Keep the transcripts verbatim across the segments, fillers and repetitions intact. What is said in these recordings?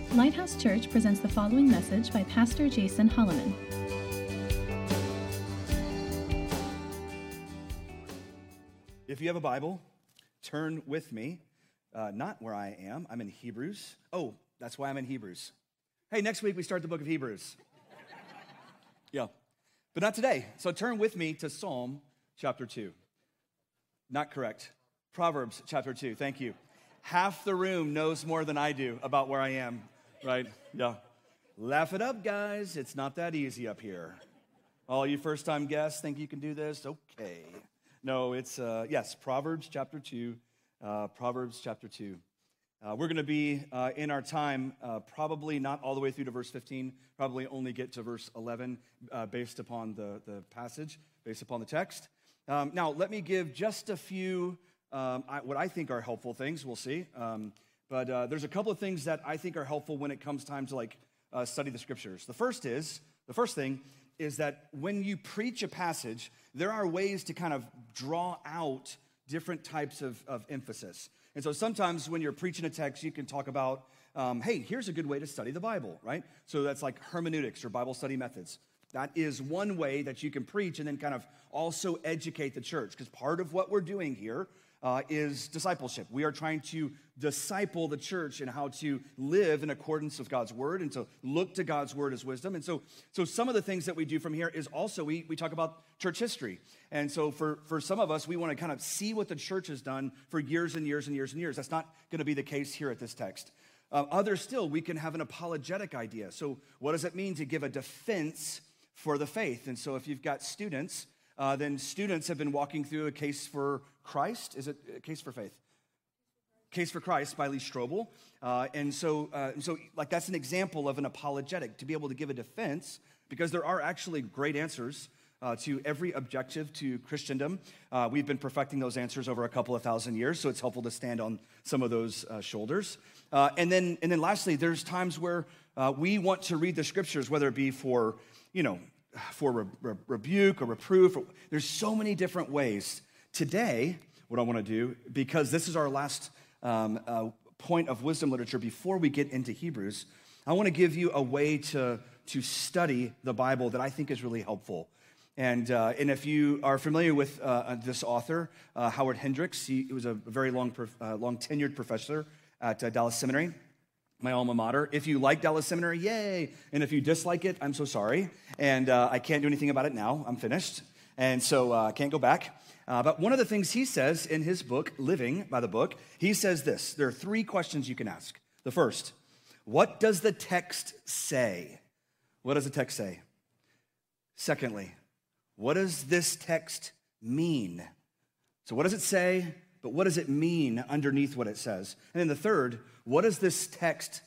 Lighthouse Church presents the following message by Pastor Jason Holloman. If you have a Bible, turn with me, uh, not where I am, I'm in Hebrews. Oh, that's why I'm in Hebrews. Hey, next week we start the book of Hebrews. Yeah, but not today. So turn with me to Psalm chapter two. Not correct. Proverbs chapter two, thank you. Half the room knows more than I do about where I am, right? Yeah. Laugh it up, guys. It's not that easy up here. All you first-time guests think you can do this? Okay. No, it's, uh, yes, Proverbs chapter two. Uh, Proverbs chapter two. Uh, we're going to be uh, in our time uh, probably not all the way through to verse fifteen, probably only get to verse eleven uh, based upon the, the passage, based upon the text. Um, now, let me give just a few, um, I, what I think are helpful things. We'll see. Um, but uh, there's a couple of things that I think are helpful when it comes time to like uh, study the scriptures. The first is, the first thing is that when you preach a passage, there are ways to kind of draw out different types of, of emphasis. And so sometimes when you're preaching a text, you can talk about, um, hey, here's a good way to study the Bible, right? So that's like hermeneutics or Bible study methods. That is one way that you can preach and then kind of also educate the church, because part of what we're doing here uh, is discipleship. We are trying to disciple the church in how to live in accordance with God's word and to look to God's word as wisdom. And so so some of the things that we do from here is also we, we talk about church history. And so for, for some of us, we want to kind of see what the church has done for years and years and years and years. That's not going to be the case here at this text. Uh, others still, we can have an apologetic idea. So what does it mean to give a defense for the faith? And so if you've got students, uh, then students have been walking through a case for Christ. Is it a case for faith? Case for Christ by Lee Strobel. Uh, and so, uh, so like that's an example of an apologetic, to be able to give a defense, because there are actually great answers uh, to every objective to Christendom. Uh, we've been perfecting those answers over a couple of thousand years, so it's helpful to stand on some of those uh, shoulders. Uh, and then, and then lastly, there's times where uh, we want to read the scriptures, whether it be for, you know, for re- re- rebuke or reproof. Or, there's so many different ways. Today, what I want to do, because this is our last um, uh, point of wisdom literature before we get into Hebrews, I want to give you a way to, to study the Bible that I think is really helpful. And, uh, and if you are familiar with uh, this author, uh, Howard Hendricks, he, he was a very long, uh, long tenured professor at uh, Dallas Seminary, my alma mater. If you like Dallas Seminary, yay. And if you dislike it, I'm so sorry. And uh, I can't do anything about it now. I'm finished. And so I uh, can't go back. Uh, but one of the things he says in his book, Living by the Book, he says this. There are three questions you can ask. The first, what does the text say? What does the text say? Secondly, what does this text mean? So what does it say, but what does it mean underneath what it says? And then the third, what does this text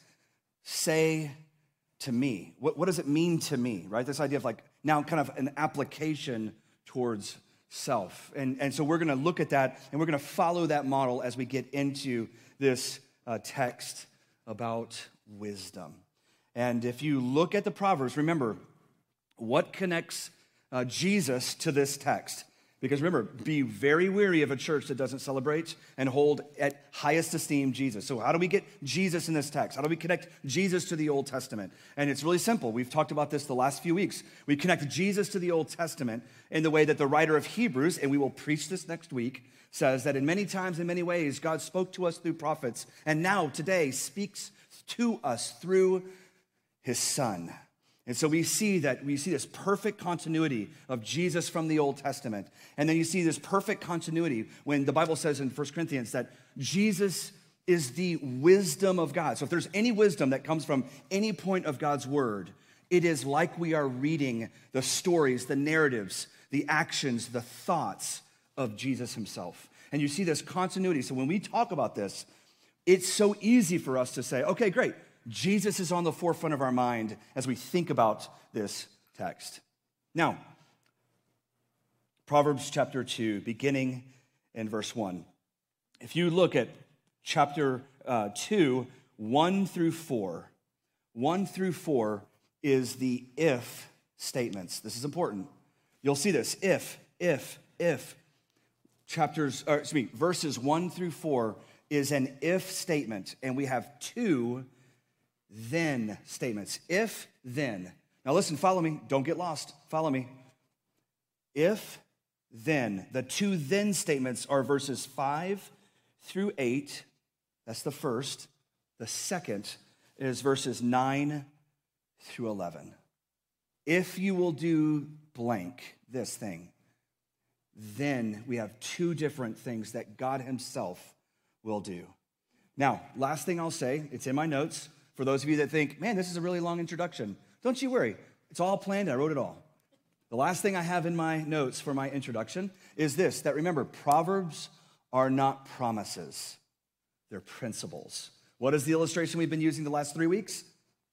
say to me? What, what does it mean to me, right? This idea of like now kind of an application towards self. And, and so we're going to look at that, and we're going to follow that model as we get into this uh, text about wisdom. And if you look at the Proverbs, remember, what connects uh, Jesus to this text? Because remember, be very weary of a church that doesn't celebrate and hold at highest esteem Jesus. So how do we get Jesus in this text? How do we connect Jesus to the Old Testament? And it's really simple. We've talked about this the last few weeks. We connect Jesus to the Old Testament in the way that the writer of Hebrews, and we will preach this next week, says that in many times, in many ways, God spoke to us through prophets, and now, today, speaks to us through his Son. And so we see that we see this perfect continuity of Jesus from the Old Testament. And then you see this perfect continuity when the Bible says in First Corinthians that Jesus is the wisdom of God. So if there's any wisdom that comes from any point of God's word, it is like we are reading the stories, the narratives, the actions, the thoughts of Jesus himself. And you see this continuity. So when we talk about this, it's so easy for us to say, okay, great. Jesus is on the forefront of our mind as we think about this text. Now, Proverbs chapter two, beginning in verse one. If you look at chapter uh, two, one through four, one through four is the if statements. This is important. You'll see this, if, if, if. Chapters, or excuse me, verses one through four is an if statement, and we have two then statements. If, then. Now listen, follow me. Don't get lost. Follow me. If, then. The two then statements are verses five through eight. That's the first. The second is verses nine through eleven. If you will do blank, this thing, then we have two different things that God himself will do. Now, last thing I'll say, it's in my notes. For those of you that think, man, this is a really long introduction, don't you worry. It's all planned. I wrote it all. The last thing I have in my notes for my introduction is this, that remember, Proverbs are not promises. They're principles. What is the illustration we've been using the last three weeks?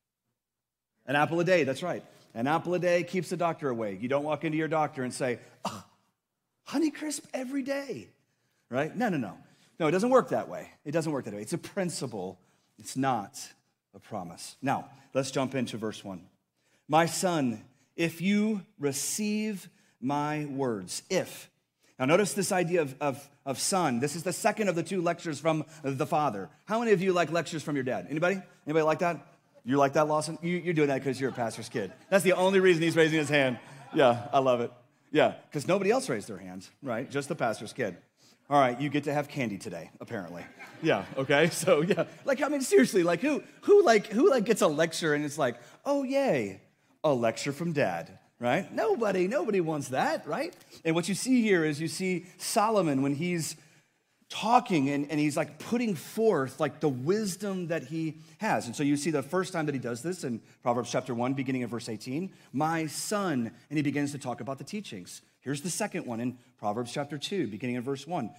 An apple a day, that's right. An apple a day keeps the doctor away. You don't walk into your doctor and say, oh, Honeycrisp every day, right? No, no, no. No, it doesn't work that way. It doesn't work that way. It's a principle. It's not a promise. Now, let's jump into verse one. My son, if you receive my words, if. Now, notice this idea of, of, of son. This is the second of the two lectures from the father. How many of you like lectures from your dad? Anybody? Anybody like that? You like that, Lawson? You, you're doing that because you're a pastor's kid. That's the only reason he's raising his hand. Yeah, I love it. Yeah, because nobody else raised their hands, right? Just the pastor's kid. All right, you get to have candy today, apparently. Yeah, okay, so yeah. Like, I mean, seriously, like who, who like, who like gets a lecture and it's like, oh, yay, a lecture from dad, right? Nobody, nobody wants that, right? And what you see here is you see Solomon when he's talking and, and he's like putting forth like the wisdom that he has. And so you see the first time that he does this in Proverbs chapter one, beginning of verse eighteen, my son, and he begins to talk about the teachings. Here's the second one in Proverbs chapter two, beginning of verse one,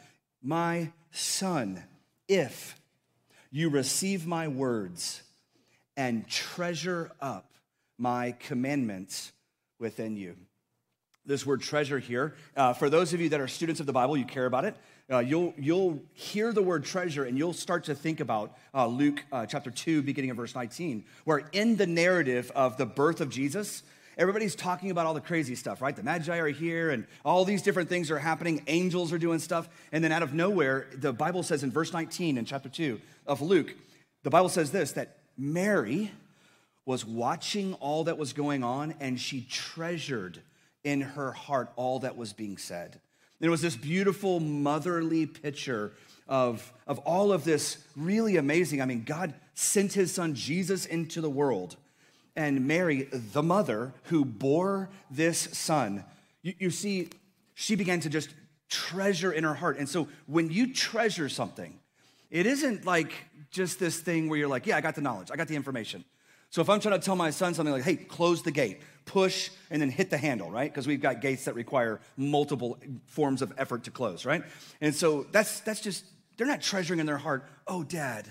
my son, if you receive my words and treasure up my commandments within you. This word treasure here, uh, for those of you that are students of the Bible, you care about it. Uh, you'll, you'll hear the word treasure and you'll start to think about uh, Luke uh, chapter two, beginning of verse nineteen, where in the narrative of the birth of Jesus, everybody's talking about all the crazy stuff, right? The Magi are here and all these different things are happening. Angels are doing stuff. And then out of nowhere, the Bible says in verse nineteen in chapter two of Luke, the Bible says this, that Mary was watching all that was going on and she treasured in her heart all that was being said. And it was this beautiful motherly picture of, of all of this really amazing. I mean, God sent his son Jesus into the world. And Mary, the mother who bore this son, you, you see, she began to just treasure in her heart. And so when you treasure something, it isn't like just this thing where you're like, yeah, I got the knowledge, I got the information. So if I'm trying to tell my son something like, hey, close the gate, push, and then hit the handle, right? Because we've got gates that require multiple forms of effort to close, right? And so that's that's just, they're not treasuring in their heart, oh, Dad,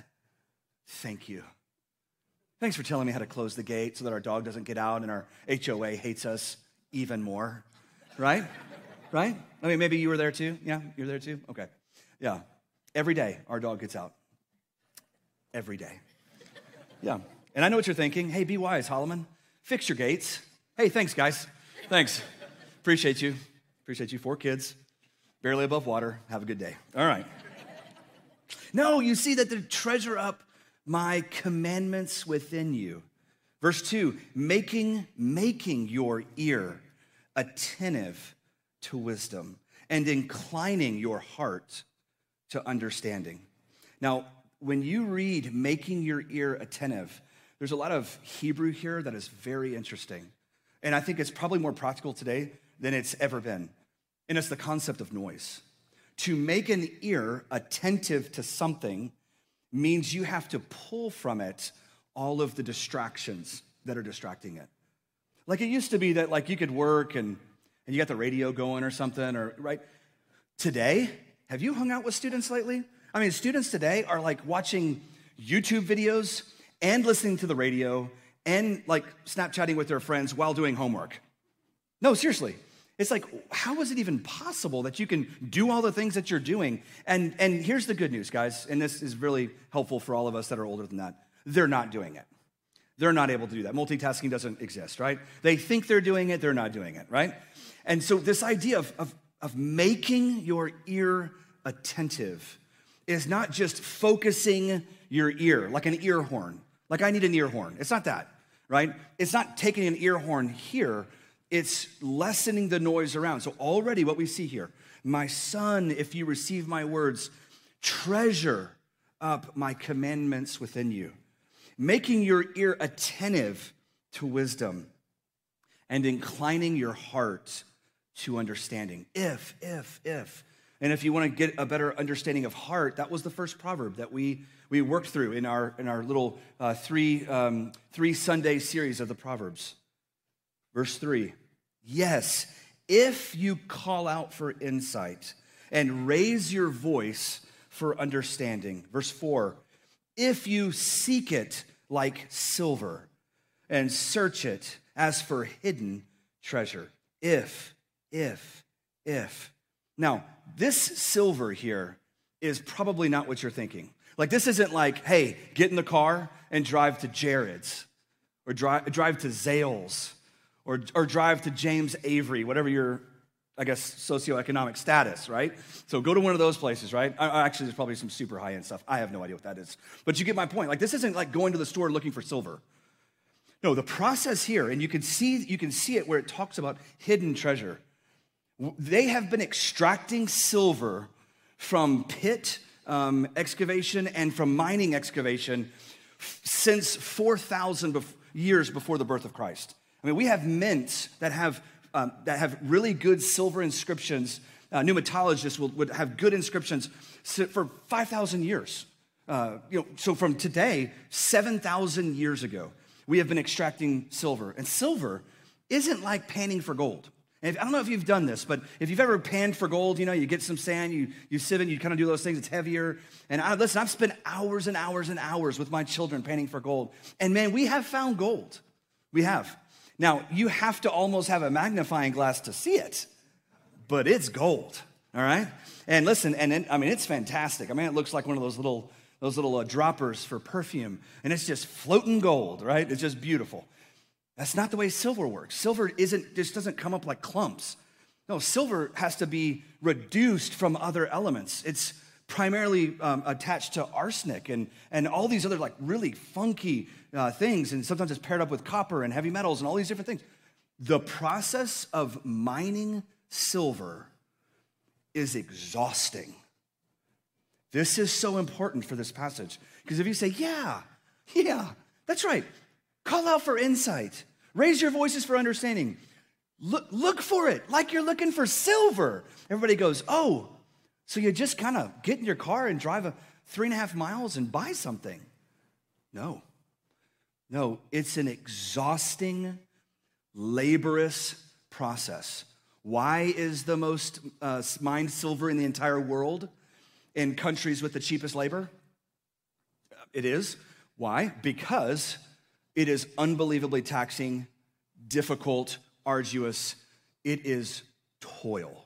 thank you. Thanks for telling me how to close the gate so that our dog doesn't get out and our H O A hates us even more, right? Right? I mean, maybe you were there too. Yeah, you're there too? Okay. Yeah. Every day, our dog gets out. Every day. Yeah. And I know what you're thinking. Hey, be wise, Holloman. Fix your gates. Hey, thanks, guys. Thanks. Appreciate you. Appreciate you. Four kids, barely above water. Have a good day. All right. No, you see that the treasure up my commandments within you. Verse two, making, making your ear attentive to wisdom and inclining your heart to understanding. Now, when you read making your ear attentive, there's a lot of Hebrew here that is very interesting. And I think it's probably more practical today than it's ever been. And it's the concept of noise. To make an ear attentive to something means you have to pull from it all of the distractions that are distracting it. Like it used to be that like you could work and, and you got the radio going or something, or right? Today, have you hung out with students lately? I mean, students today are like watching YouTube videos and listening to the radio and like Snapchatting with their friends while doing homework. No, seriously. It's like, how is it even possible that you can do all the things that you're doing? And, and here's the good news, guys, and this is really helpful for all of us that are older than that. They're not doing it. They're not able to do that. Multitasking doesn't exist, right? They think they're doing it, they're not doing it, right? And so this idea of, of, of making your ear attentive is not just focusing your ear, like an ear horn. Like I need an ear horn. It's not that, right? It's not taking an ear horn here. It's lessening the noise around. So already what we see here, my son, if you receive my words, treasure up my commandments within you, making your ear attentive to wisdom and inclining your heart to understanding. If, if, if. And if you want to get a better understanding of heart, that was the first proverb that we, we worked through in our, in our little uh, three, um, three Sunday series of the Proverbs. Verse three, yes, if you call out for insight and raise your voice for understanding. Verse four, if you seek it like silver and search it as for hidden treasure. If, if, if. Now, this silver here is probably not what you're thinking. Like this isn't like, hey, get in the car and drive to Jared's or drive, drive to Zales or, or drive to James Avery, whatever your, I guess, socioeconomic status, right? So go to one of those places, right? Actually, there's probably some super high-end stuff. I have no idea what that is. But you get my point. Like this isn't like going to the store looking for silver. No, the process here, and you can see you can see it where it talks about hidden treasure. They have been extracting silver from pit um, excavation and from mining excavation f- since four thousand bef- years before the birth of Christ. I mean, we have mints that have um, that have really good silver inscriptions. Uh, pneumatologists will, would have good inscriptions for five thousand years. Uh, you know, so from today, seven thousand years ago, we have been extracting silver. And silver isn't like panning for gold. And if, I don't know if you've done this, but if you've ever panned for gold, you know, you get some sand, you, you sieve it, you kind of do those things, it's heavier. And I, listen, I've spent hours and hours and hours with my children panning for gold. And man, we have found gold. We have. Now, you have to almost have a magnifying glass to see it, but it's gold, all right? And listen, and it, I mean, it's fantastic. I mean, it looks like one of those little those little uh, droppers for perfume, and it's just floating gold, right? It's just beautiful. That's not the way silver works. Silver isn't just doesn't come up like clumps. No, silver has to be reduced from other elements. It's primarily um, attached to arsenic and, and all these other like really funky uh, things, and sometimes it's paired up with copper and heavy metals and all these different things. The process of mining silver is exhausting. This is so important for this passage. Because if you say, yeah, yeah, that's right. Call out for insight. Raise your voices for understanding. Look, look for it like you're looking for silver. Everybody goes, oh, so you just kind of get in your car and drive a three and a half miles and buy something. No. No, it's an exhausting, laborious process. Why is the most uh, mined silver in the entire world in countries with the cheapest labor? It is. Why? Because it is unbelievably taxing, difficult, arduous. It is toil.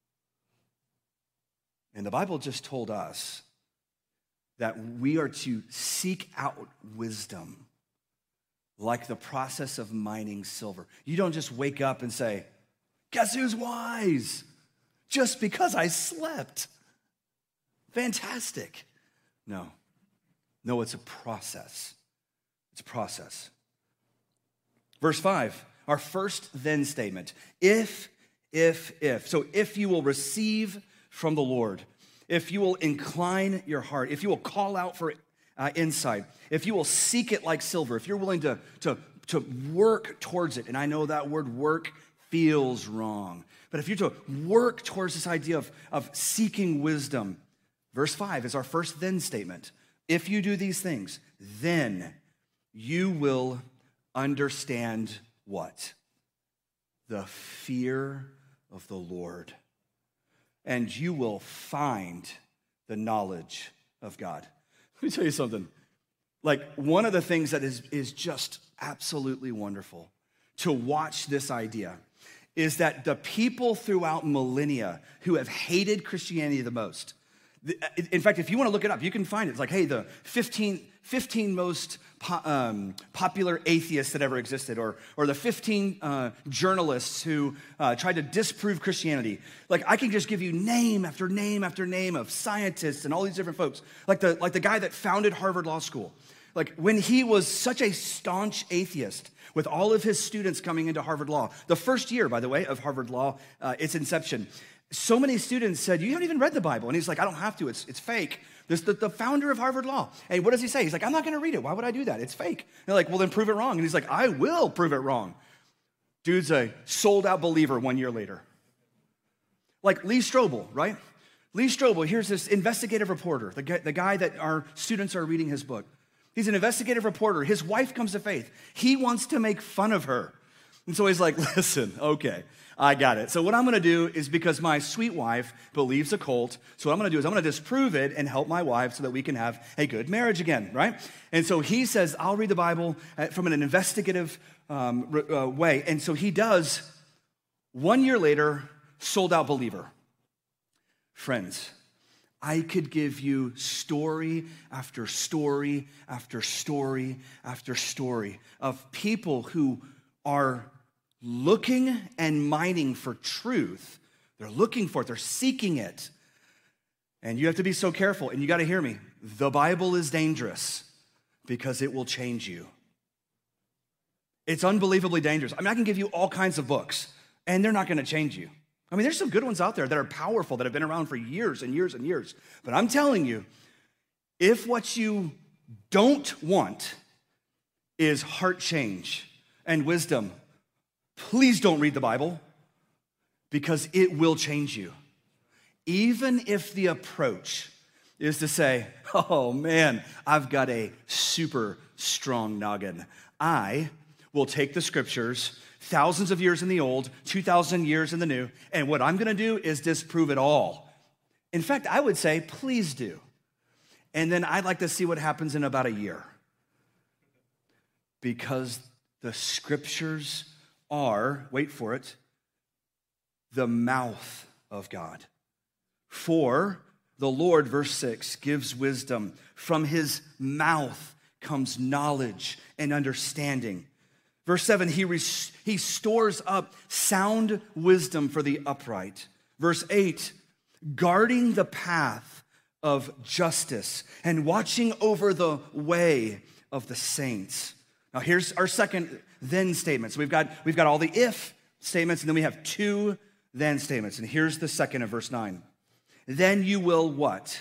And the Bible just told us that we are to seek out wisdom like the process of mining silver. You don't just wake up and say, guess who's wise? Just because I slept. Fantastic. No. No, it's a process. It's a process. Verse five, our first then statement. If, if, if. So if you will receive from the Lord, if you will incline your heart, if you will call out for uh, insight, if you will seek it like silver, if you're willing to, to, to work towards it, and I know that word work feels wrong, but if you're to work towards this idea of, of seeking wisdom, verse five is our first then statement. If you do these things, then you will understand what? The fear of the Lord. And you will find the knowledge of God. Let me tell you something. Like, one of the things that is, is just absolutely wonderful to watch this idea is that the people throughout millennia who have hated Christianity the most, in fact, if you want to look it up, you can find it. It's like, hey, the fifteen, fifteen most po- um, popular atheists that ever existed, or, or the fifteen uh, journalists who uh, tried to disprove Christianity. Like, I can just give you name after name after name of scientists and all these different folks. Like the, like the guy that founded Harvard Law School. Like when he was such a staunch atheist, with all of his students coming into Harvard Law, the first year, by the way, of Harvard Law, uh, its inception, so many students said, you haven't even read the Bible. And he's like, I don't have to, it's, it's fake. This the, the founder of Harvard Law. And what does he say? He's like, I'm not gonna read it. Why would I do that? It's fake. And they're like, well, then prove it wrong. And he's like, I will prove it wrong. Dude's a sold out believer one year later. Like Lee Strobel, right? Lee Strobel, here's this investigative reporter, the guy, the guy that our students are reading his book. He's an investigative reporter. His wife comes to faith. He wants to make fun of her. And so he's like, listen, okay, I got it. So what I'm gonna do is, because my sweet wife believes a cult, so what I'm gonna do is I'm gonna disprove it and help my wife so that we can have a good marriage again, right? And so he says, I'll read the Bible from an investigative um, uh, way. And so he does. One year later, sold out believer. Friends, I could give you story after story after story after story of people who are looking and mining for truth. They're looking for it. They're seeking it. And you have to be so careful. And you got to hear me. The Bible is dangerous because it will change you. It's unbelievably dangerous. I mean, I can give you all kinds of books, and they're not going to change you. I mean, there's some good ones out there that are powerful, that have been around for years and years and years. But I'm telling you, if what you don't want is heart change and wisdom, please don't read the Bible, because it will change you. Even if the approach is to say, oh man, I've got a super strong noggin. I will take the scriptures, thousands of years in the old, two thousand years in the new, and what I'm gonna do is disprove it all. In fact, I would say, please do. And then I'd like to see what happens in about a year. Because the scriptures are, wait for it, the mouth of God. For the Lord, verse six, gives wisdom. From his mouth comes knowledge and understanding. Verse seven, he, res- he stores up sound wisdom for the upright. Verse eight, guarding the path of justice and watching over the way of the saints. Now here's our second then statement. So we've got, we've got all the if statements, and then we have two then statements. And here's the second of verse nine. Then you will what?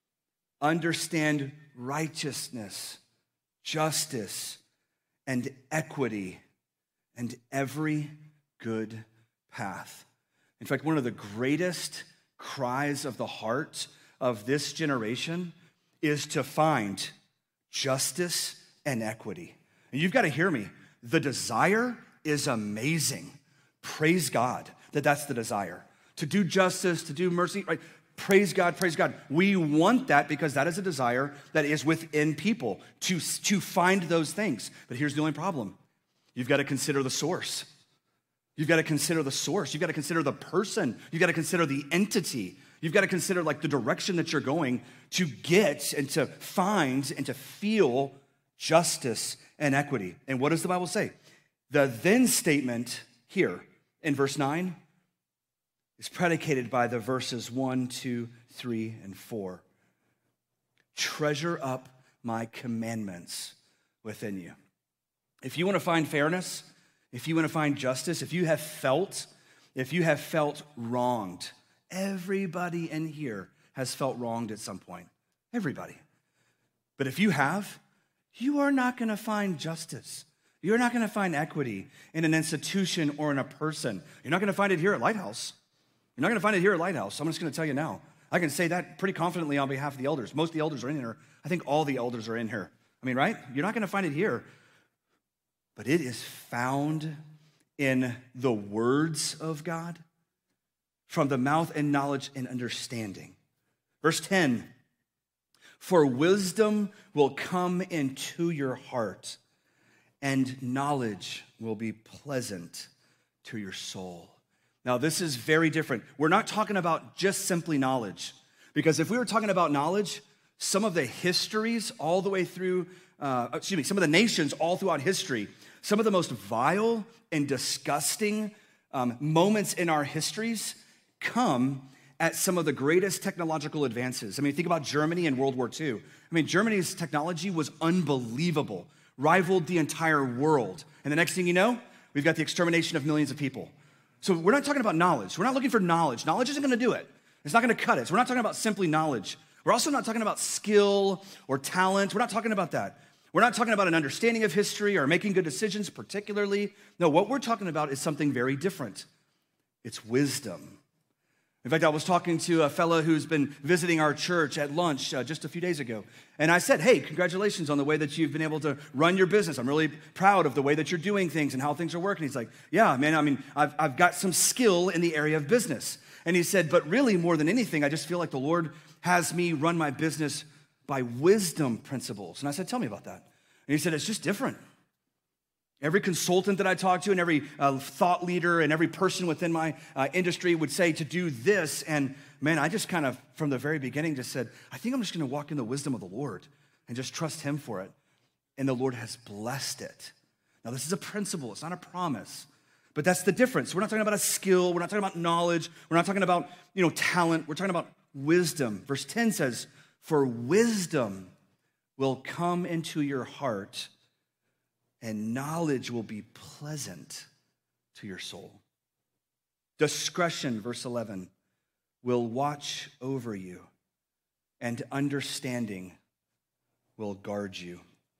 Understand righteousness, justice, and equity, and every good path. In fact, one of the greatest cries of the heart of this generation is to find justice and equity. And you've got to hear me. The desire is amazing. Praise God that that's the desire. To do justice, to do mercy, right? Praise God, praise God. We want that because that is a desire that is within people, to, to find those things. But here's the only problem. You've got to consider the source. You've got to consider the source. You've got to consider the person. You've got to consider the entity. You've got to consider like the direction that you're going to get and to find and to feel justice and equity. And what does the Bible say? The then statement here in verse nine is predicated by the verses one, two, three, and four. Treasure up my commandments within you. If you want to find fairness, if you want to find justice, if you have felt, if you have felt wronged, everybody in here has felt wronged at some point. Everybody. But if you have, you are not going to find justice. You're not going to find equity in an institution or in a person. You're not going to find it here at Lighthouse. You're not going to find it here at Lighthouse. I'm just going to tell you now. I can say that pretty confidently on behalf of the elders. Most of the elders are in here. I think all the elders are in here. I mean, right? You're not going to find it here. But it is found in the words of God, from the mouth and knowledge and understanding. Verse ten, for wisdom will come into your heart, and knowledge will be pleasant to your soul. Now, this is very different. We're not talking about just simply knowledge, because if we were talking about knowledge, some of the histories all the way through, uh, excuse me, some of the nations all throughout history, some of the most vile and disgusting um, moments in our histories come at some of the greatest technological advances. I mean, think about Germany in World War Two. I mean, Germany's technology was unbelievable, rivaled the entire world. And the next thing you know, we've got the extermination of millions of people. So we're not talking about knowledge. We're not looking for knowledge. Knowledge isn't gonna do it. It's not gonna cut it. So we're not talking about simply knowledge. We're also not talking about skill or talent. We're not talking about that. We're not talking about an understanding of history or making good decisions particularly. No, what we're talking about is something very different. It's wisdom. In fact, I was talking to a fellow who's been visiting our church at lunch uh, just a few days ago. And I said, hey, congratulations on the way that you've been able to run your business. I'm really proud of the way that you're doing things and how things are working. He's like, yeah, man, I mean, I've, I've got some skill in the area of business. And he said, but really more than anything, I just feel like the Lord has me run my business by wisdom principles. And I said, tell me about that. And he said, it's just different. Every consultant that I talk to and every uh, thought leader and every person within my uh, industry would say to do this. And man, I just kind of, from the very beginning, just said, I think I'm just going to walk in the wisdom of the Lord and just trust him for it. And the Lord has blessed it. Now, this is a principle. It's not a promise. But that's the difference. We're not talking about a skill. We're not talking about knowledge. We're not talking about, you know, talent. We're talking about wisdom. Verse ten says, for wisdom will come into your heart, and knowledge will be pleasant to your soul. Discretion, verse eleven, will watch over you, and understanding will guard you.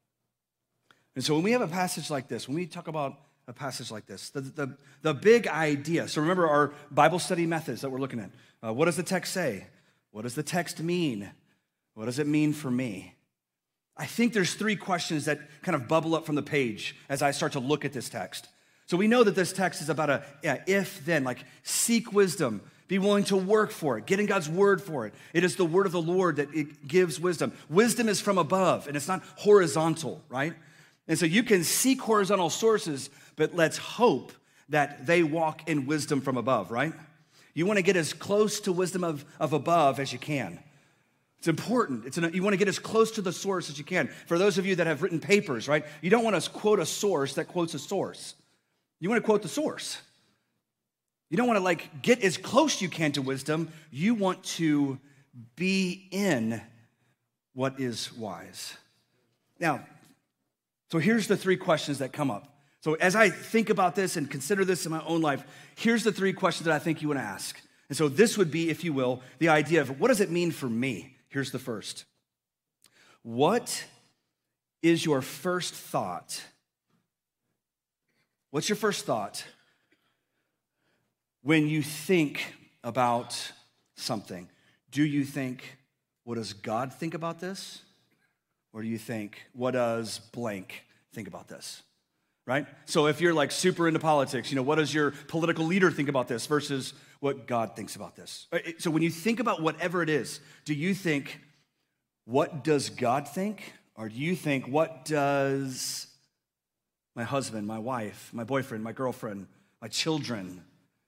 And so when we have a passage like this, when we talk about a passage like this, the, the, the big idea, so remember our Bible study methods that we're looking at. Uh, what does the text say? What does the text mean? What does it mean for me? I think there's three questions that kind of bubble up from the page as I start to look at this text. So we know that this text is about a yeah, if, then, like seek wisdom, be willing to work for it, get in God's word for it. It is the word of the Lord that it gives wisdom. Wisdom is from above, and it's not horizontal, right? And so you can seek horizontal sources, but let's hope that they walk in wisdom from above, right? You want to get as close to wisdom of, of above as you can. It's important. It's an, you want to get as close to the source as you can. For those of you that have written papers, right, you don't want to quote a source that quotes a source. You want to quote the source. You don't want to like get as close you can to wisdom. You want to be in what is wise. Now, so here's the three questions that come up. So as I think about this and consider this in my own life, here's the three questions that I think you want to ask. And so this would be, if you will, the idea of what does it mean for me? Here's the first. What is your first thought? What's your first thought when you think about something? Do you think, what does God think about this? Or do you think, what does blank think about this? Right? So if you're like super into politics, you know, what does your political leader think about this versus what God thinks about this? So when you think about whatever it is, do you think, what does God think? Or do you think, what does my husband, my wife, my boyfriend, my girlfriend, my children?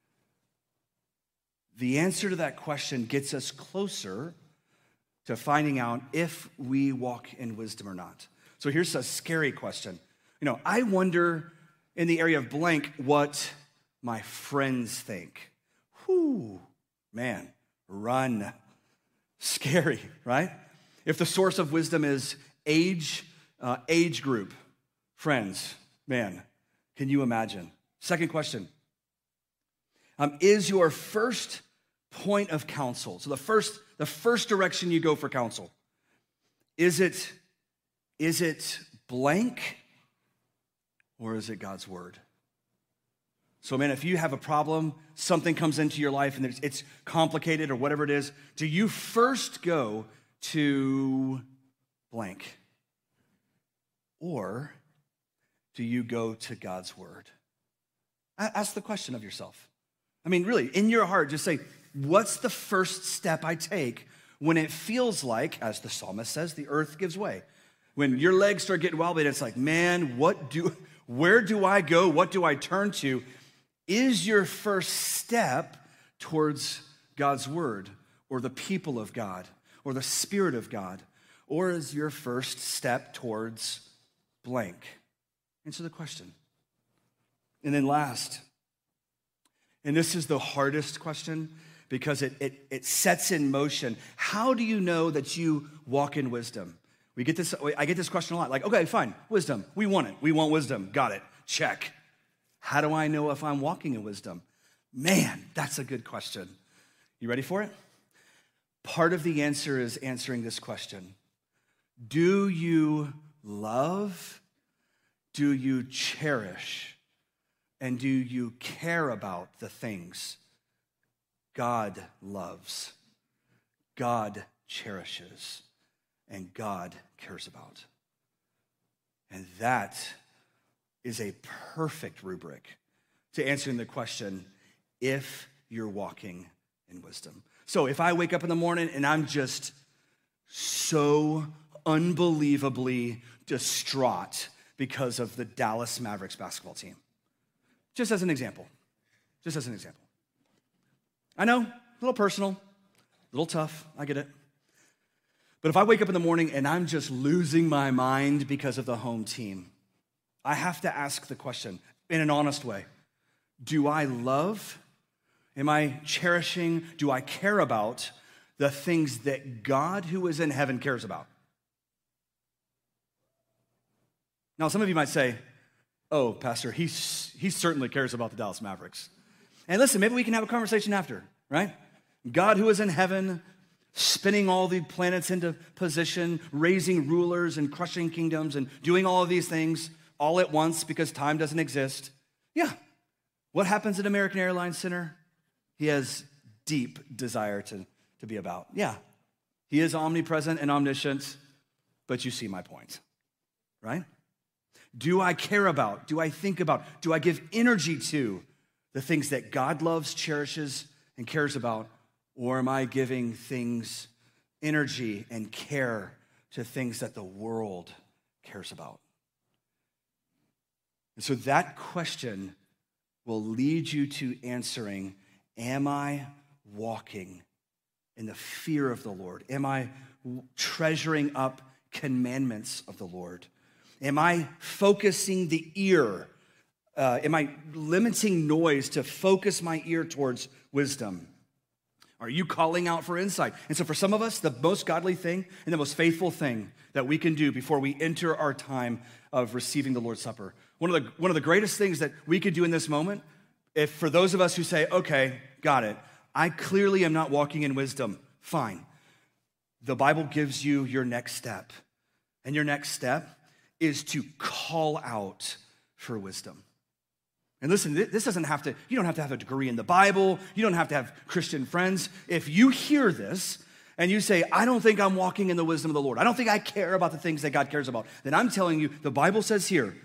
The answer to that question gets us closer to finding out if we walk in wisdom or not. So here's a scary question. You know, I wonder in the area of blank what my friends think. Whew, man, run. Scary, right? If the source of wisdom is age, uh, age group, friends, man, can you imagine? Second question, um, is your first point of counsel, so the first, the first direction you go for counsel, is it, is it blank? Or is it God's word? So, man, if you have a problem, something comes into your life and it's complicated or whatever it is, do you first go to blank? Or do you go to God's word? Ask the question of yourself. I mean, really, in your heart, just say, what's the first step I take when it feels like, as the psalmist says, the earth gives way? When your legs start getting wobbly, it's like, man, what do... Where do I go? What do I turn to? Is your first step towards God's word or the people of God or the Spirit of God? Or is your first step towards blank? Answer the question. And then last, and this is the hardest question, because it, it, it sets in motion. How do you know that you walk in wisdom? We get this, I get this question a lot, like, okay, fine, wisdom, we want it. We want wisdom, got it, check. How do I know if I'm walking in wisdom? Man, that's a good question. You ready for it? Part of the answer is answering this question. Do you love? Do you cherish? And do you care about the things God loves, God cherishes, and God cares about? And that is a perfect rubric to answering the question if you're walking in wisdom. So if I wake up in the morning and I'm just so unbelievably distraught because of the Dallas Mavericks basketball team, just as an example, just as an example. I know, a little personal, a little tough, I get it. But if I wake up in the morning and I'm just losing my mind because of the home team, I have to ask the question in an honest way. Do I love? Am I cherishing? Do I care about the things that God who is in heaven cares about? Now, some of you might say, oh, Pastor, he, he certainly cares about the Dallas Mavericks. And listen, maybe we can have a conversation after, right? God who is in heaven, spinning all the planets into position, raising rulers and crushing kingdoms and doing all of these things all at once because time doesn't exist. Yeah. What happens at American Airlines Center? He has deep desire to, to be about. Yeah. He is omnipresent and omniscient, but you see my point, right? Do I care about, do I think about, do I give energy to the things that God loves, cherishes, and cares about? Or am I giving things, energy and care to things that the world cares about? And so that question will lead you to answering, am I walking in the fear of the Lord? Am I treasuring up commandments of the Lord? Am I focusing the ear? Uh, am I limiting noise to focus my ear towards wisdom? Are you calling out for insight? And so for some of us, the most godly thing and the most faithful thing that we can do before we enter our time of receiving the Lord's Supper, one of the, one of the greatest things that we could do in this moment, if for those of us who say, okay, got it, I clearly am not walking in wisdom, fine. The Bible gives you your next step. And your next step is to call out for wisdom. And listen, this doesn't have to, you don't have to have a degree in the Bible. You don't have to have Christian friends. If you hear this and you say, I don't think I'm walking in the wisdom of the Lord, I don't think I care about the things that God cares about, then I'm telling you, the Bible says here,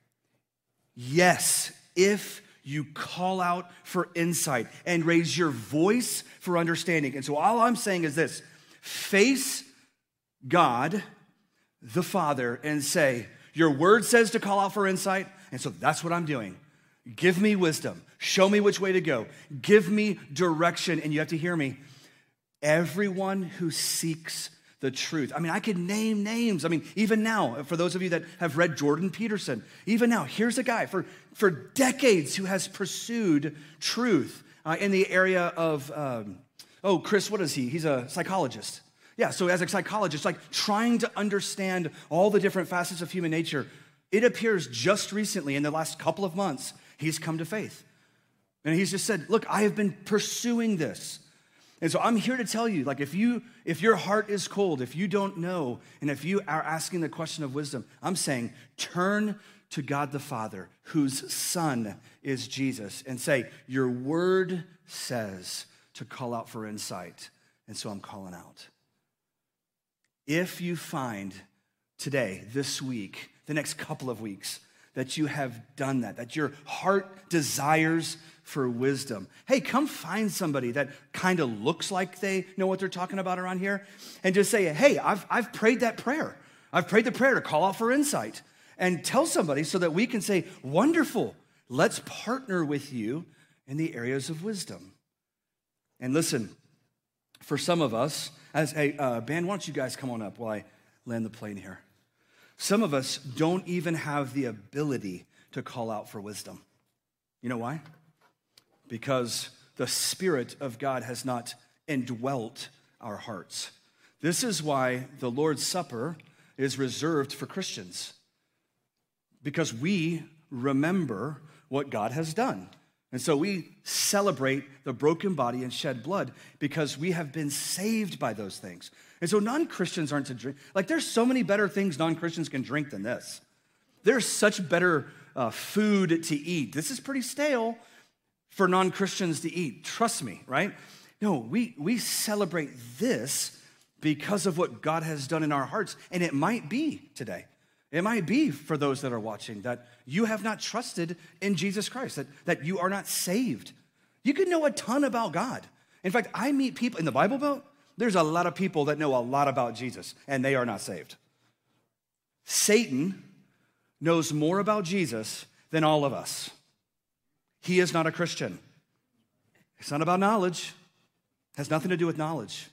yes, if you call out for insight and raise your voice for understanding. And so all I'm saying is this, face God, the Father, and say, your word says to call out for insight, and so that's what I'm doing. Give me wisdom. Show me which way to go. Give me direction. And you have to hear me. Everyone who seeks the truth. I mean, I could name names. I mean, even now, for those of you that have read Jordan Peterson, even now, here's a guy for, for decades who has pursued truth uh, in the area of, um, oh, Chris, what is he? He's a psychologist. Yeah, so as a psychologist, like trying to understand all the different facets of human nature, it appears just recently, in the last couple of months, he's come to faith. And he's just said, look, I have been pursuing this. And so I'm here to tell you, like if you, if your heart is cold, if you don't know, and if you are asking the question of wisdom, I'm saying turn to God the Father, whose Son is Jesus, and say, your word says to call out for insight, and so I'm calling out. If you find today, this week, the next couple of weeks, that you have done that, that your heart desires for wisdom. Hey, come find somebody that kind of looks like they know what they're talking about around here and just say, hey, I've, I've prayed that prayer. I've prayed the prayer to call out for insight. And tell somebody so that we can say, wonderful, let's partner with you in the areas of wisdom. And listen, for some of us, as hey, uh, band, why don't you guys come on up while I land the plane here? Some of us don't even have the ability to call out for wisdom. You know why? Because the Spirit of God has not indwelt our hearts. This is why the Lord's Supper is reserved for Christians, because we remember what God has done. And so we celebrate the broken body and shed blood because we have been saved by those things. And so non-Christians aren't to drink. Like, there's so many better things non-Christians can drink than this. There's such better uh, food to eat. This is pretty stale for non-Christians to eat. Trust me, right? No, we, we celebrate this because of what God has done in our hearts. And it might be today. It might be for those that are watching that you have not trusted in Jesus Christ, that, that you are not saved. You can know a ton about God. In fact, I meet people in the Bible Belt, there's a lot of people that know a lot about Jesus, and they are not saved. Satan knows more about Jesus than all of us. He is not a Christian. It's not about knowledge. It has nothing to do with knowledge.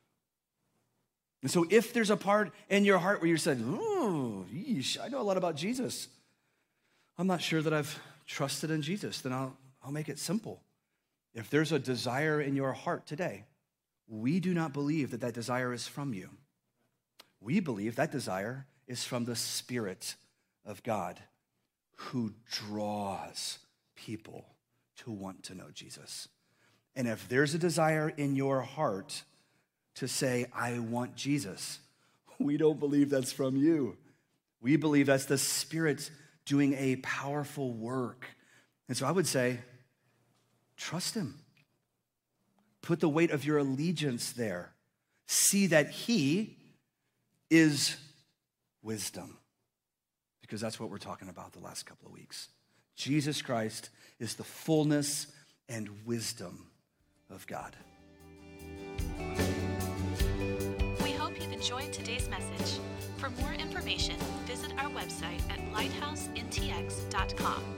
And so if there's a part in your heart where you said, oh, yeesh, I know a lot about Jesus, I'm not sure that I've trusted in Jesus, then I'll, I'll make it simple. If there's a desire in your heart today, we do not believe that that desire is from you. We believe that desire is from the Spirit of God, who draws people to want to know Jesus. And if there's a desire in your heart to say, I want Jesus, we don't believe that's from you. We believe that's the Spirit doing a powerful work. And so I would say, trust him. Put the weight of your allegiance there. See that he is wisdom, because that's what we're talking about the last couple of weeks. Jesus Christ is the fullness and wisdom of God. We hope you've enjoyed today's message. For more information, visit our website at lighthouse n t x dot com.